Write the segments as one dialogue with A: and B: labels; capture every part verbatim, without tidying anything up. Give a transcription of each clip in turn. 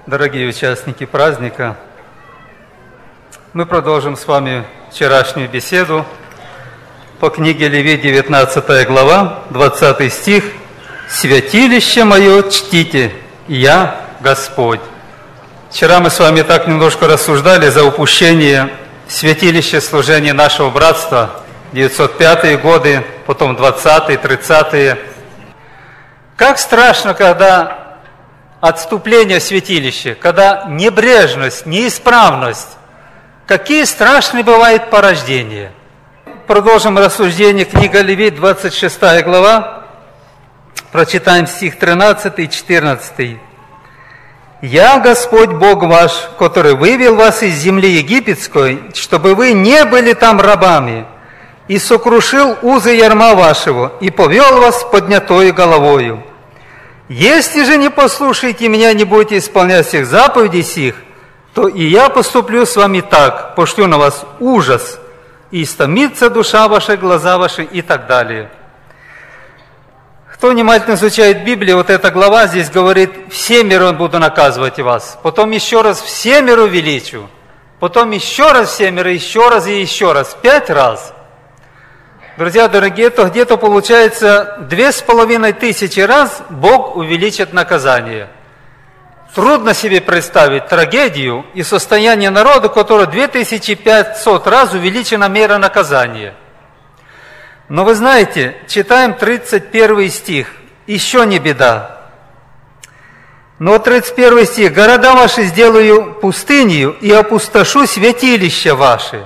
A: Дорогие участники праздника, мы продолжим с вами вчерашнюю беседу по книге Левит, девятнадцатая глава, двадцатый стих. «Святилище мое чтите, я Господь». Вчера мы с вами так немножко рассуждали за упущение святилища служения нашего братства, девятьсот пятые годы, потом двадцатые, тридцатые. Как страшно, когда отступление в святилище, когда небрежность, неисправность, какие страшные бывают порождения. Продолжим рассуждение, книга Левит, двадцать шестая глава, прочитаем стих тринадцатый и четырнадцатый. «Я, Господь Бог ваш, который вывел вас из земли египетской, чтобы вы не были там рабами, и сокрушил узы ярма вашего, и повел вас поднятой головою. Если же не послушаете меня, не будете исполнять всех заповедей сих, то и я поступлю с вами так, пошлю на вас ужас, и истомится душа ваша, глаза ваши» и так далее. Кто внимательно изучает Библию, вот эта глава здесь говорит: «Всемиро буду наказывать вас, потом еще раз всемиро величу, потом еще раз всемиро, еще раз и еще раз, пять раз». Друзья дорогие, то где-то получается две с половиной тысячи раз Бог увеличит наказание. Трудно себе представить трагедию и состояние народа, у которого две тысячи пятьсот раз увеличена мера наказания. Но вы знаете, читаем тридцать первый стих, еще не беда. Но тридцать первый стих: «Города ваши сделаю пустынью и опустошу святилища ваши».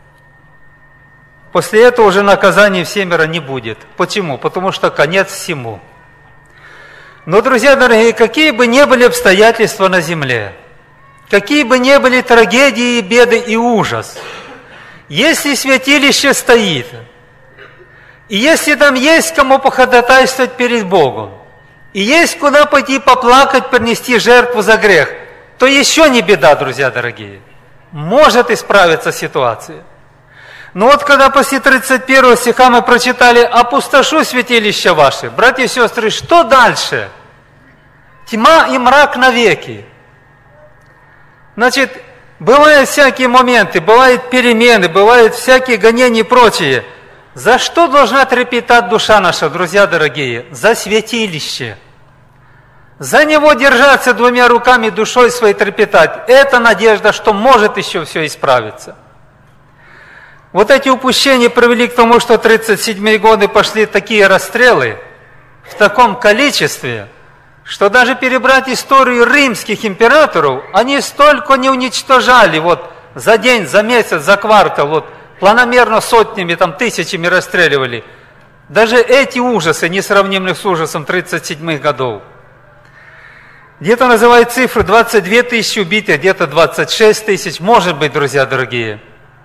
A: После этого уже наказания всемиро не будет. Почему? Потому что конец всему. Но, друзья дорогие, какие бы ни были обстоятельства на земле, какие бы ни были трагедии, беды и ужас, если святилище стоит, и если там есть кому походатайствовать перед Богом, и есть куда пойти поплакать, принести жертву за грех, то еще не беда, друзья дорогие. Может исправиться ситуация. Но вот когда после тридцать первого стиха мы прочитали «Опустошу святилища ваши», братья и сестры, что дальше? Тьма и мрак навеки. Значит, бывают всякие моменты, бывают перемены, бывают всякие гонения и прочее. За что должна трепетать душа наша, друзья дорогие? За святилище. За него держаться двумя руками, душой своей трепетать. Это надежда, что может еще все исправиться. Вот эти упущения привели к тому, что в тридцать седьмые годы пошли такие расстрелы в таком количестве, что даже перебрать историю римских императоров, они столько не уничтожали вот за день, за месяц, за квартал, вот планомерно сотнями, там тысячами расстреливали. Даже эти ужасы несравнимы с ужасом тридцать седьмых годов. Где-то называют цифры двадцать две тысячи убитых, где-то двадцать шесть тысяч, может быть, друзья дорогие.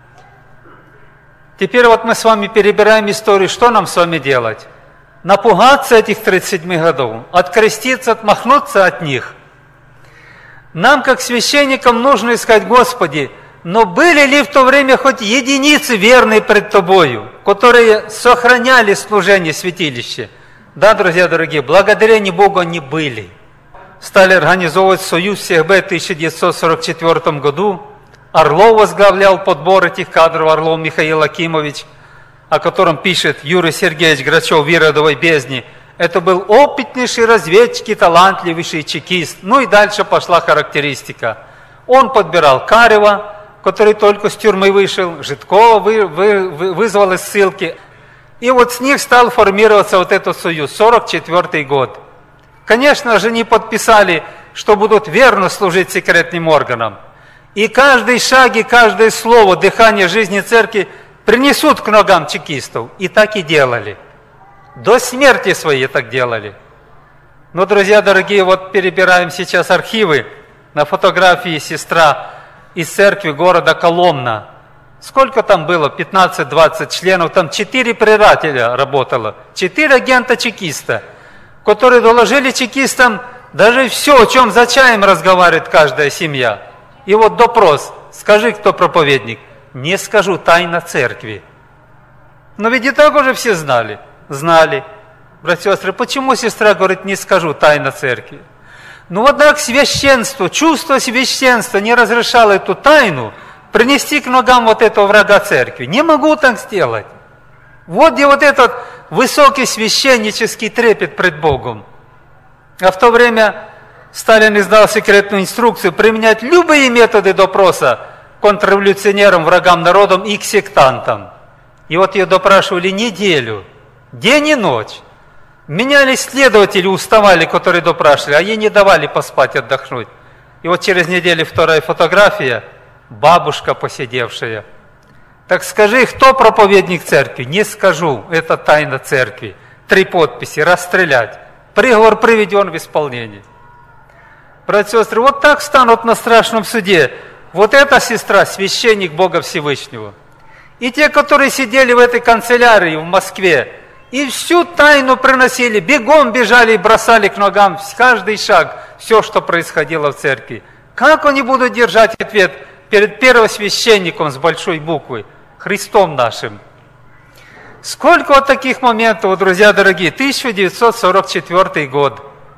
A: Теперь вот мы с вами перебираем историю, что нам с вами делать? Напугаться этих тридцать седьмых годов, откреститься, отмахнуться от них. Нам, как священникам, нужно искать: Господи, но были ли в то время хоть единицы верные пред Тобою, которые сохраняли служение святилища? Да, друзья дорогие, благодарение Богу они были. Стали организовывать союз всех Б в тысяча девятьсот сорок четвёртом году. Орлов возглавлял подбор этих кадров, Орлов Михаил Акимович, о котором пишет Юрий Сергеевич Грачев в «Иродовой бездне». Это был опытнейший разведчик и талантливейший чекист. Ну и дальше пошла характеристика. Он подбирал Карева, который только с тюрьмы вышел, Житкова вы, вы, вы, вызвал из ссылки. И вот с них стал формироваться вот этот союз, сорок четвёртый год. Конечно же, не подписали, что будут верно служить секретным органам. И каждый шаг, и каждое слово, дыхание жизни церкви принесут к ногам чекистов. И так и делали. До смерти своей так делали. Но, друзья дорогие, вот перебираем сейчас архивы. На фотографии сестра из церкви города Коломна. Сколько там было? пятнадцать-двадцать членов. Там четыре предателя работало. Четыре агента чекиста, которые доложили чекистам даже все, о чем за чаем разговаривает каждая семья. И вот допрос: скажи, кто проповедник? Не скажу, тайна церкви. Но ведь и так уже все знали. Знали. Братья и сестры, почему сестра говорит: не скажу, тайна церкви? Но вот так священство, чувство священства не разрешало эту тайну принести к ногам вот этого врага церкви. Не могу так сделать. Вот где вот этот высокий священнический трепет пред Богом. А в то время Сталин издал секретную инструкцию применять любые методы допроса контрреволюционерам, врагам народам и к сектантам. И вот ее допрашивали неделю, день и ночь. Менялись следователи, уставали, которые допрашивали, а ей не давали поспать, отдохнуть. И вот через неделю вторая фотография, бабушка посидевшая. Так скажи, кто проповедник церкви? Не скажу, это тайна церкви. Три подписи, расстрелять. Приговор приведен в исполнение. Братья и сестры, вот так станут на страшном суде. Вот эта сестра, священник Бога Всевышнего. И те, которые сидели в этой канцелярии в Москве, и всю тайну приносили, бегом бежали и бросали к ногам каждый шаг, все, что происходило в церкви. Как они будут держать ответ перед первосвященником с большой буквы, Христом нашим? Сколько вот таких моментов, друзья дорогие. тысяча девятьсот сорок четвёртый год.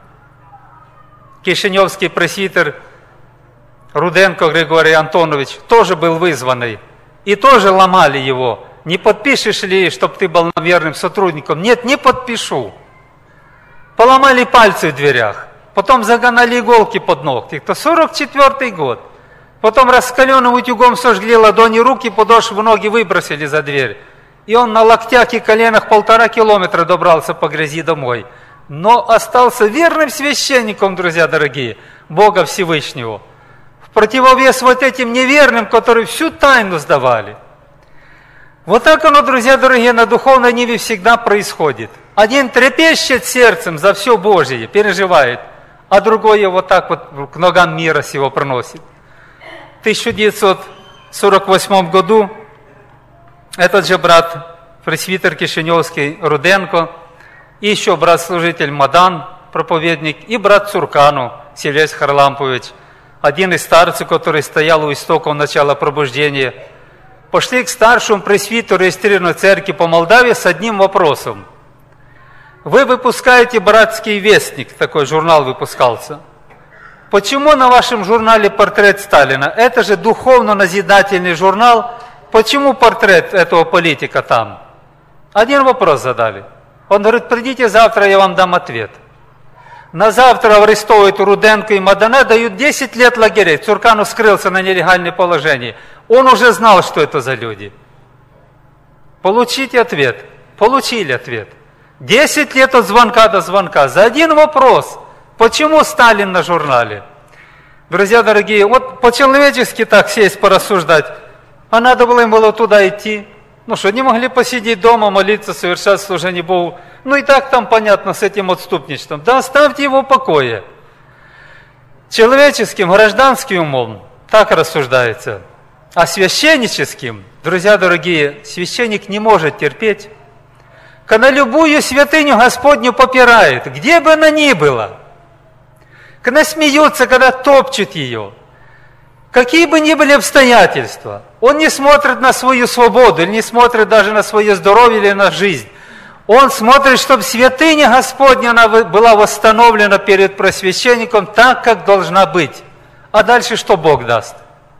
A: Кишиневский пресвитер Руденко Григорий Антонович тоже был вызванный. И тоже ломали его. Не подпишешь ли, чтобы ты был верным сотрудником? Нет, не подпишу. Поломали пальцы в дверях. Потом загнали иголки под ногти. Это сорок четвёртый год. Потом раскаленным утюгом сожгли ладони, руки, подошвы, ноги выбросили за дверь. И он на локтях и коленах полтора километра добрался по грязи домой. Но остался верным священником, друзья дорогие, Бога Всевышнего. В противовес вот этим неверным, которые всю тайну сдавали. Вот так оно, друзья дорогие, на духовной ниве всегда происходит. Один трепещет сердцем за все Божие, переживает, а другой его вот так вот к ногам мира сего проносит. В тысяча девятьсот сорок восьмом году этот же брат, пресвитер Кишиневский Руденко, и еще брат-служитель Мадан, проповедник, и брат Цуркану, Сильвестр Харлампович, один из старцев, который стоял у истоков начала пробуждения, пошли к старшему пресвитеру регистрированной церкви по Молдавии с одним вопросом. Вы выпускаете «Братский вестник», такой журнал выпускался. Почему на вашем журнале портрет Сталина? Это же духовно-назидательный журнал. Почему портрет этого политика там? Один вопрос задали. Он говорит, придите завтра, я вам дам ответ. На завтра арестовывают Руденко и Мадана, дают десять лет лагерей. Цуркану скрылся на нелегальное положение. Он уже знал, что это за люди. Получите ответ. Получили ответ. Десять лет от звонка до звонка. За один вопрос. Почему Сталин на журнале? Друзья дорогие, вот по-человечески так сесть, порассуждать. А надо было им было туда идти. Ну что, не могли посидеть дома, молиться, совершать служение Богу. Ну и так там понятно с этим отступничеством. Да оставьте его в покое. Человеческим, гражданским умом так рассуждается. А священническим, друзья дорогие, священник не может терпеть, когда любую святыню Господню попирает, где бы она ни была, когда смеются, когда топчут ее, какие бы ни были обстоятельства, он не смотрит на свою свободу, или не смотрит даже на свое здоровье или на жизнь. Он смотрит, чтобы святыня Господня она была восстановлена перед просвященником так, как должна быть. А дальше что Бог даст?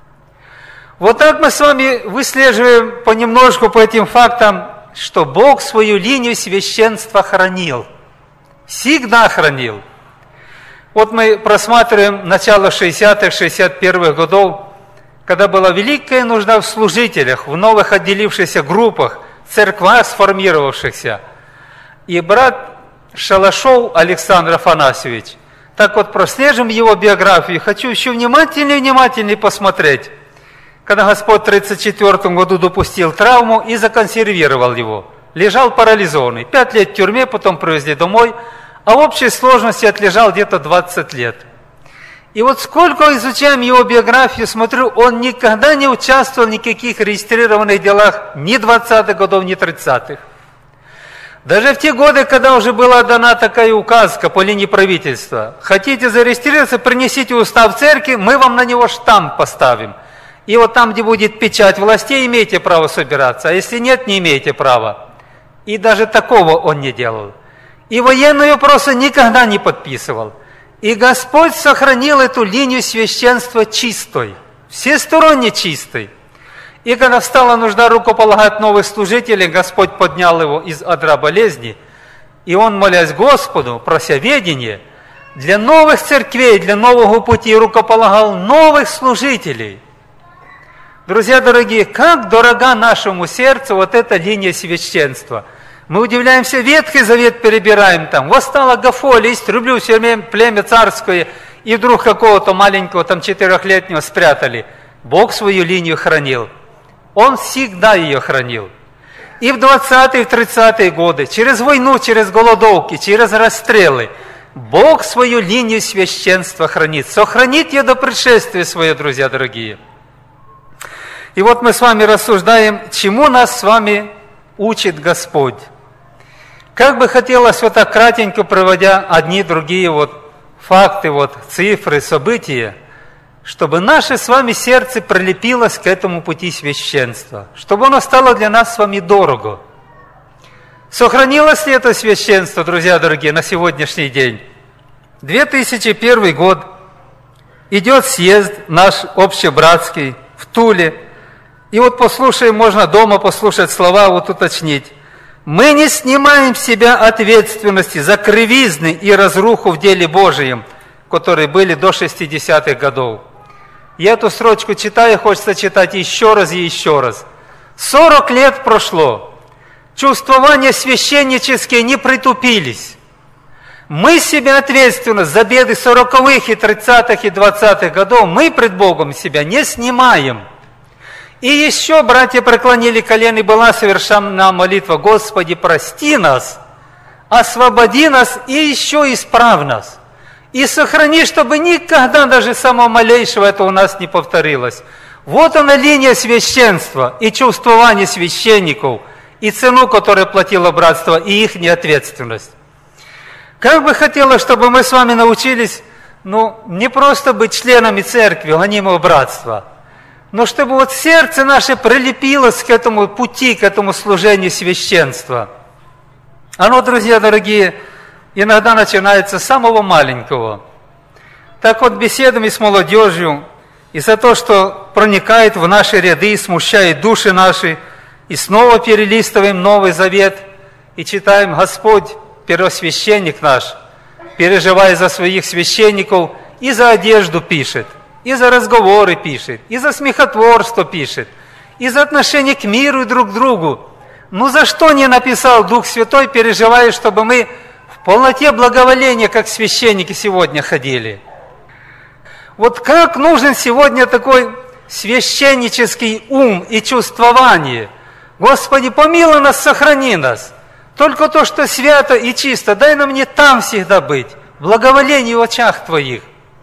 A: Вот так мы с вами выслеживаем понемножку по этим фактам, что Бог свою линию священства хранил. Всегда хранил. Вот мы просматриваем начало шестидесятых, шестьдесят первых годов, когда была великая нужда в служителях, в новых отделившихся группах, церквах сформировавшихся. И брат Шалашов Александр Афанасьевич, так вот прослежим его биографию, хочу еще внимательнее внимательнее посмотреть, когда Господь в тридцать четвёртом году допустил травму и законсервировал его. Лежал парализованный. Пять лет в тюрьме, потом привезли домой, а в общей сложности отлежал где-то двадцать лет. И вот сколько изучаем его биографию, смотрю, он никогда не участвовал в никаких регистрированных делах ни двадцатых годов, ни тридцатых. Даже в те годы, когда уже была дана такая указка по линии правительства, хотите зарегистрироваться, принесите устав церкви, мы вам на него штамп поставим. И вот там, где будет печать властей, имеете право собираться, а если нет, не имеете права. И даже такого он не делал. И военные вопросы никогда не подписывал. И Господь сохранил эту линию священства чистой, всесторонне чистой. И когда встала нужда рукополагать новых служителей, Господь поднял его из одра болезни, и он, молясь Господу, прося ведения, для новых церквей, для нового пути рукополагал новых служителей. Друзья дорогие, как дорога нашему сердцу вот эта линия священства. Мы удивляемся, Ветхий Завет перебираем там. Восстала Гафоля, истреблю все племя царское, и вдруг какого-то маленького там четырехлетнего спрятали. Бог свою линию хранил. Он всегда ее хранил. И в двадцатые, в тридцатые годы, через войну, через голодовки, через расстрелы, Бог свою линию священства хранит. Сохранит ее до пришествия свое, друзья дорогие. И вот мы с вами рассуждаем, чему нас с вами учит Господь. Как бы хотелось вот так кратенько, проводя одни другие вот факты, вот цифры, события, чтобы наше с вами сердце прилепилось к этому пути священства, чтобы оно стало для нас с вами дорого. Сохранилось ли это священство, друзья дорогие, на сегодняшний день? две тысячи первый год, идет съезд наш общебратский в Туле, и вот послушаем, можно дома послушать слова, вот уточнить. Мы не снимаем с себя ответственности за кривизны и разруху в деле Божием, которые были до шестидесятых годов. Я эту строчку читаю, хочется читать еще раз и еще раз. Сорок лет прошло, чувствования священнические не притупились. Мы себя ответственность за беды сороковых и тридцатых и двадцатых годов, мы пред Богом себя не снимаем. И еще братья преклонили колено, и была совершена молитва: Господи, прости нас, освободи нас и еще исправь нас. И сохрани, чтобы никогда даже самого малейшего этого у нас не повторилось. Вот она линия священства и чувствование священников, и цену, которую платило братство, и их неответственность. Как бы хотелось, чтобы мы с вами научились, ну, не просто быть членами церкви, гонимого братства, но чтобы вот сердце наше прилепилось к этому пути, к этому служению священства. Оно, друзья дорогие, иногда начинается с самого маленького. Так вот, беседами с молодежью, и за то, что проникает в наши ряды и смущает души наши, и снова перелистываем Новый Завет, и читаем: Господь, первосвященник наш, переживая за своих священников, и за одежду пишет, и за разговоры пишет, и за смехотворство пишет, и за отношение к миру и друг к другу. Ну за что не написал Дух Святой, переживая, чтобы мы в полноте благоволения, как священники, сегодня ходили? Вот как нужен сегодня такой священнический ум и чувствование? Господи, помилуй нас, сохрани нас. Только то, что свято и чисто, дай нам не там всегда быть, благоволение в очах Твоих.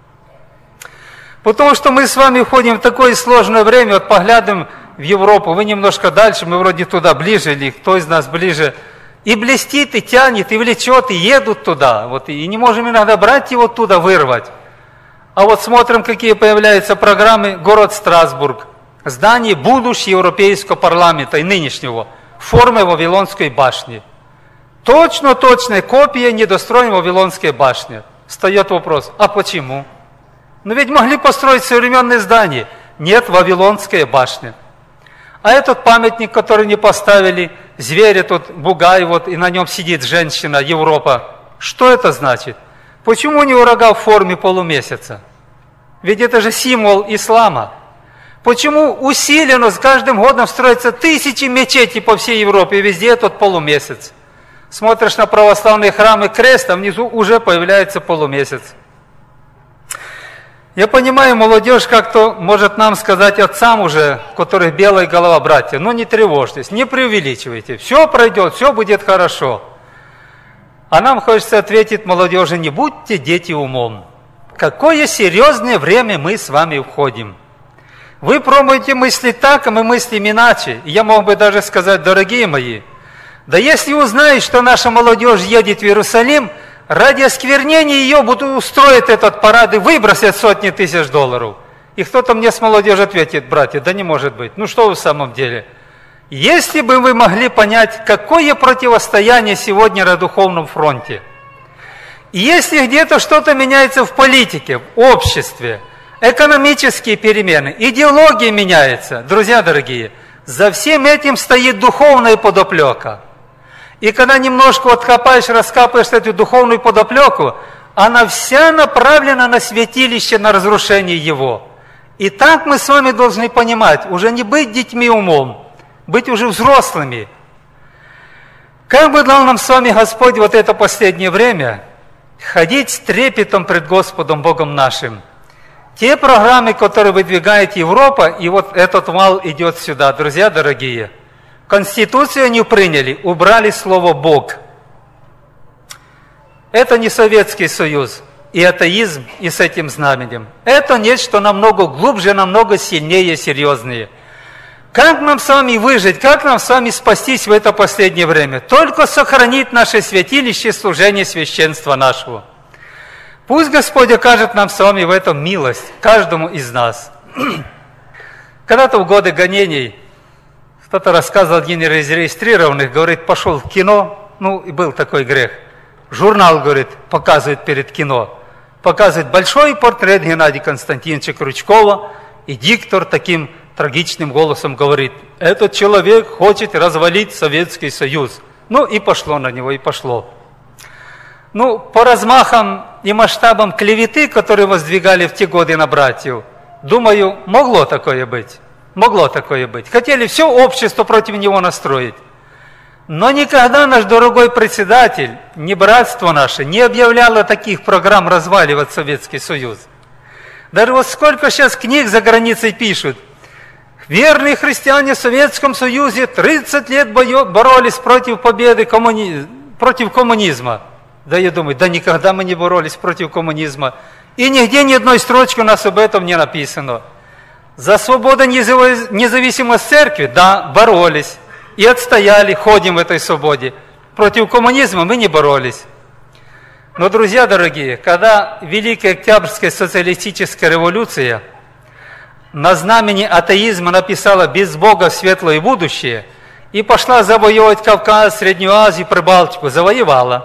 A: Потому что мы с вами входим в такое сложное время, вот поглядываем в Европу, вы немножко дальше, мы вроде туда ближе, или кто из нас ближе, и блестит, и тянет, и влечет, и едут туда, вот, и не можем иногда брать его оттуда, вырвать. А вот смотрим, какие появляются программы: город Страсбург, здание будущего Европейского парламента и нынешнего, в форме Вавилонской башни. Точно, точная копия недостроенной Вавилонской башни. Встает вопрос: а почему? Но ведь могли построить современные здания. Нет, Вавилонская башня. А этот памятник, который не поставили, зверь тут, бугай, вот, и на нем сидит женщина, Европа. Что это значит? Почему у него рога в форме полумесяца? Ведь это же символ ислама. Почему усиленно с каждым годом строятся тысячи мечетей по всей Европе, и везде этот полумесяц? Смотришь на православные храмы, крест, а внизу уже появляется полумесяц. Я понимаю, молодежь как-то может нам сказать, отцам уже, у которых белая голова, братья: ну не тревожьтесь, не преувеличивайте, все пройдет, все будет хорошо. А нам хочется ответить молодежи: не будьте дети умом. Какое серьезное время мы с вами входим. Вы пробуете мыслить так, а мы мыслим иначе. И я мог бы даже сказать: дорогие мои, да если узнаешь, что наша молодежь едет в Иерусалим, ради осквернения ее будут устроить этот парад и выбросят сотни тысяч долларов. И кто-то мне с молодежью ответит: братья, да не может быть. Ну что вы в самом деле? Если бы вы могли понять, какое противостояние сегодня на духовном фронте. И если где-то что-то меняется в политике, в обществе, экономические перемены, идеология меняется, друзья дорогие, за всем этим стоит духовная подоплека. И когда немножко откопаешь, раскапаешь эту духовную подоплеку, она вся направлена на святилище, на разрушение его. И так мы с вами должны понимать, уже не быть детьми умом, быть уже взрослыми. Как бы дал нам с вами Господь вот это последнее время ходить с трепетом пред Господом Богом нашим. Те программы, которые выдвигает Европа, и вот этот вал идет сюда, друзья дорогие. Конституцию они приняли, убрали слово «Бог». Это не Советский Союз, и атеизм, и с этим знаменем. Это нечто намного глубже, намного сильнее, серьезнее. Как нам с вами выжить, как нам с вами спастись в это последнее время? Только сохранить наше святилище, служение священства нашего. Пусть Господь окажет нам с вами в этом милость, каждому из нас. Когда-то в годы гонений, кто-то рассказывал, один из регистрированных, говорит, пошел в кино, ну, и был такой грех. Журнал, говорит, показывает перед кино. Показывает большой портрет Геннадия Константиновича Крючкова, и диктор таким трагичным голосом говорит, этот человек хочет развалить Советский Союз. Ну, и пошло на него, и пошло. Ну, по размахам и масштабам клеветы, которые воздвигали в те годы на братьев, думаю, могло такое быть. Могло такое быть. Хотели все общество против него настроить. Но никогда наш дорогой председатель, ни братство наше, не объявляло таких программ разваливать Советский Союз. Даже вот сколько сейчас книг за границей пишут. Верные христиане в Советском Союзе тридцать лет боролись против победы, коммуни... против коммунизма. Да я думаю, да никогда мы не боролись против коммунизма. И нигде ни одной строчки у нас об этом не написано. За свободу независимости церкви, да, боролись. И отстояли, ходим в этой свободе. Против коммунизма мы не боролись. Но, друзья дорогие, когда Великая Октябрьская социалистическая революция на знамени атеизма написала «Без Бога светлое будущее» и пошла завоевывать Кавказ, Среднюю Азию, Прибалтику, завоевала.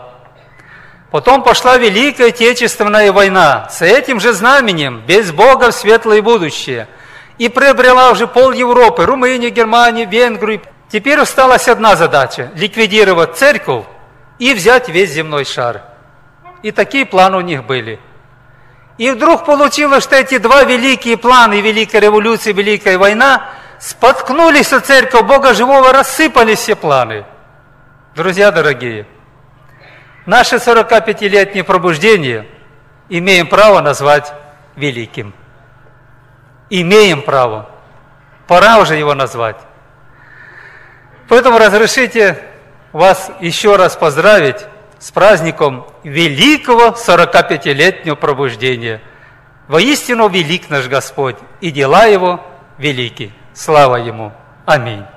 A: Потом пошла Великая Отечественная война с этим же знаменем «Без Бога светлое будущее» и приобрела уже пол Европы, Румынию, Германию, Венгрию. Теперь осталась одна задача – ликвидировать церковь и взять весь земной шар. И такие планы у них были. И вдруг получилось, что эти два великие плана, Великая революция, Великая война, споткнулись о церковь Бога Живого, рассыпались все планы. Друзья дорогие, наше сорокапятилетнее пробуждение имеем право назвать великим. Имеем право. Пора уже его назвать. Поэтому разрешите вас еще раз поздравить с праздником великого сорокапятилетнего пробуждения. Воистину велик наш Господь, и дела Его велики. Слава Ему. Аминь.